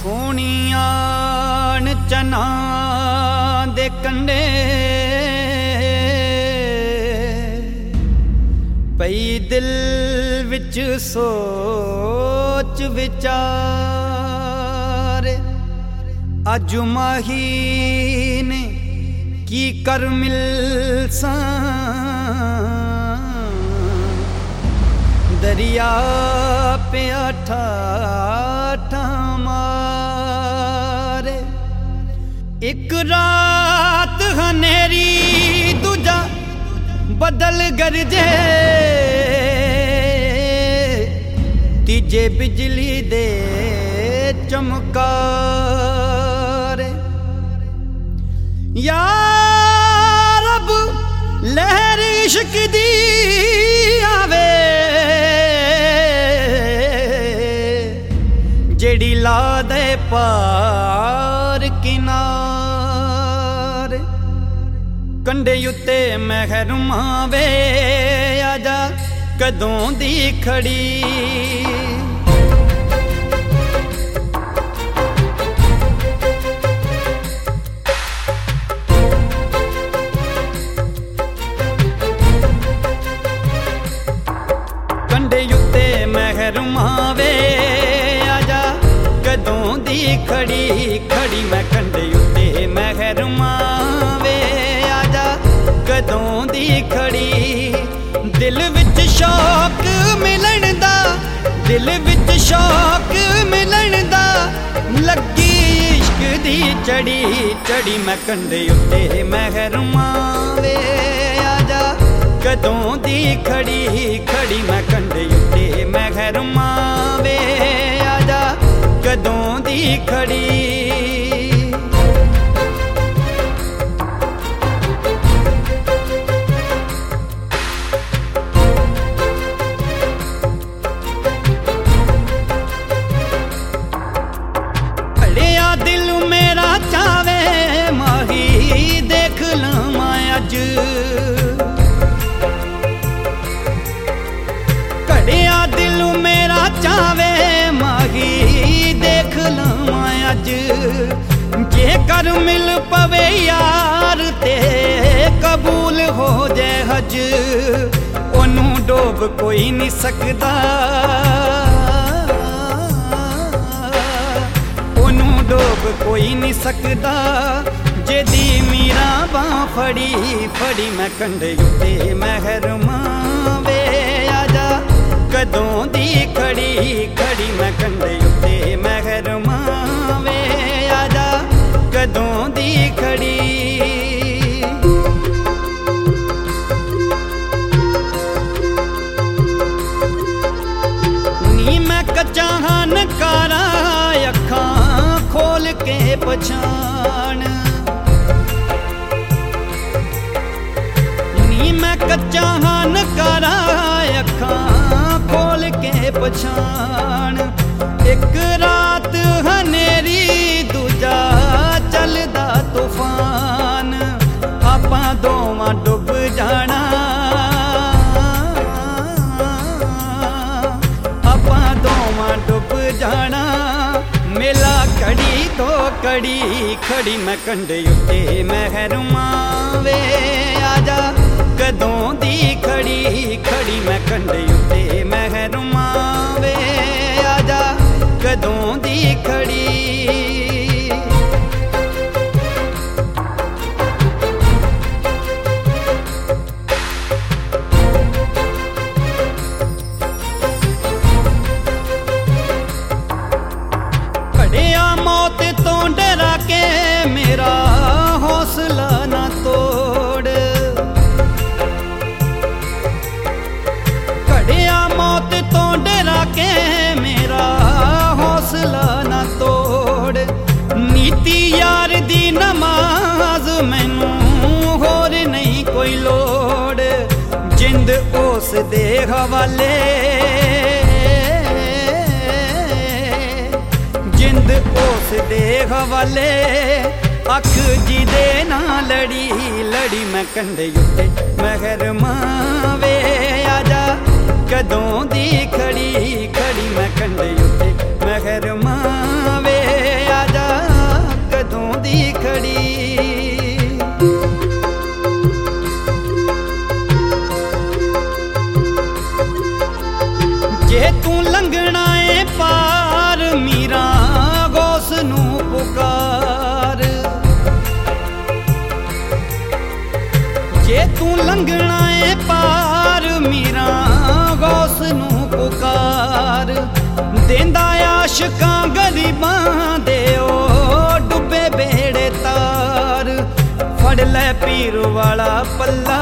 ਸੋਹਣੀਆਂ ਚਨਾ ਦੇ ਕੰਡੇ ਪਈ ਦਿਲ ਵਿੱਚ ਸੋਚ ਵਿਚਾਰ ਅੱਜ ਮਾਹੀ ਨੇ ਕੀ ਕਰ ਮਿਲਸਾਂ दरिया पे ठा मारे एक रात हनेरी दूजा बदल गरजे तीजे बिजली दे चमकारे या रब लहर इश्क दी आवे जेड़ी ला दे पार किनारे कंडे उत्ते महरुमा वे आजा कदों दी खड़ी कंडे उत्ते महरुमा वे कदों दी खड़ी खड़ी मैं कंडे उत्ते महरुमा वे आजा कदों दी खड़ी दिल विच शौक मिलन दा दिल विच शौक मिलन दा लगी इश्क दी चढ़ी चढ़ी मैं कंडे उत्ते महरुमा वे आजा कदों दी खड़ी खड़ी मैं कंडे उत्ते महरुमा वे आजा कदों दी खड़ी अड़िया दिल मेरा चावे माही देख लवां अज कड़िया दिल मेरा चावे माही देख लवां अज जे कर मिल पवे यार ते कबूल हो जाए हज ओनू डोब कोई नहीं सकदा ओनू डोब कोई नहीं सकदा जेदी मीरा बां फड़ी फड़ी मैं कंडे उत्ते महरुमा वे आजा कदों दी खड़ी खड़ी मैं कंडे उत्ते महरुमा वे आजा कदों दी खड़ी नी मैं कच्चा नकारा अखां खोल के पछाण नी मैं कच्चा नकारा अखां खोल के पछाण एक रात हनेरी दूजा चलदा तूफान आपां दोवां डुब जाना आपां दोवां डुब जाना मेला कड़ी तो कड़ी खड़ी मैं कंडे उत्ते महरुमा वे आजा कदों दी खड़ी खड़ी मैं कंडे उत्ते महरुमा वे आजा कदों दी खड़ी कड़िया मौत तो डरा के मेरा हौसला ना तोड़ कड़िया मौत तो डरा के मेरा हौसला ना तोड़ नीति यार दी नमाज मैनू होर नहीं कोई लोड़ जिंद उस दे हवाले जिंद उस दे हवाले अख जी दे ना लड़ी लड़ी मैं कंडे उत्ते महरुमा वे आजा कदों दी खड़ी खड़ी मैं कंडे उत्ते महरुमा वे ਜੇ ਤੂੰ ਲੰਘਣਾ ਏ ਪਾਰ ਮੀਰਾ ਗੌਸ ਨੂੰ ਪੁਕਾਰ। ਜੇ ਤੂੰ ਲੰਘਣਾ ਏ ਪਾਰ ਮੀਰਾ ਗੌਸ ਨੂੰ ਪੁਕਾਰ। ਦੇਂਦਾ ਆਸ਼ਕਾਂ ਗਰੀਬਾਂ ਦੇ ਉਹ ਡੁੱਬੇ ਬੇੜੇ ਤਾਰ। ਫੜ ਲੈ ਪੀਰ ਵਾਲਾ ਪੱਲਾ,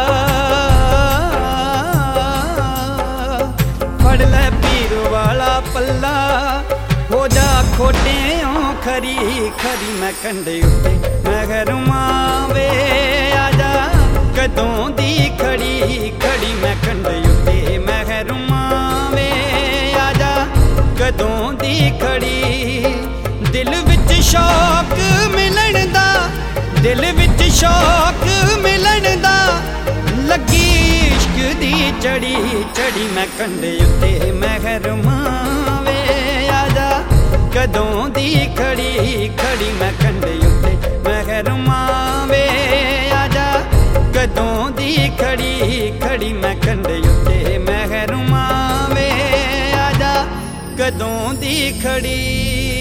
ਫੜ ਲੈ ਪੀਰ ਵਾਲਾ ਪੱਲਾ। ਹੋ ਜਾ ਖੋਟਿਆਂ ਖਰੀ ਖਰੀ ਮੈਂ ਕੰਢੇ ਉੱਤੇ ਮਹਿਰੂਮਾਂ ਵੇ ਆਜਾ। ਕਦੋਂ ਦੀ ਖੜੀ ਖੜੀ ਮੈਂ ਕੰਢੇ ਉੱਤੇ ਮਹਿਰੂਮਾਂ ਵੇ ਆਜਾ। ਕਦੋਂ ਦੀ ਖੜੀ ਦਿਲ ਵਿੱਚ ਸ਼ੌਕ ਮਿਲਣ ਦਾ, ਦਿਲ ਵਿੱਚ ਸ਼ੌਕ ਮਿਲਣ ਦਾ। ਲੱਗੀ ਇਸ਼ਕ ਦੀ ਚੜੀ ਚੜੀ ਮੈਂ ਕੰਢੇ ਉੱਤੇ ਮਹਿਰੂਮਾਂ ਵੇ ਆਜਾ। ਕਦੋਂ ਦੀ ਖੜੀ ਖੜੀ ਮੈਂ ਕੰਢੇ ਉੱਤੇ ਮਹਿਰੂਮਾਂ ਵੇ ਆਜਾ। ਕਦੋਂ ਦੀ ਖੜੀ ਖੜੀ ਮੈਂ ਕੰਢੇ ਉੱਤੇ ਮਹਿਰੂਮਾਂ ਵੇ ਆਜਾ। ਕਦੋਂ ਦੀ ਖੜੀ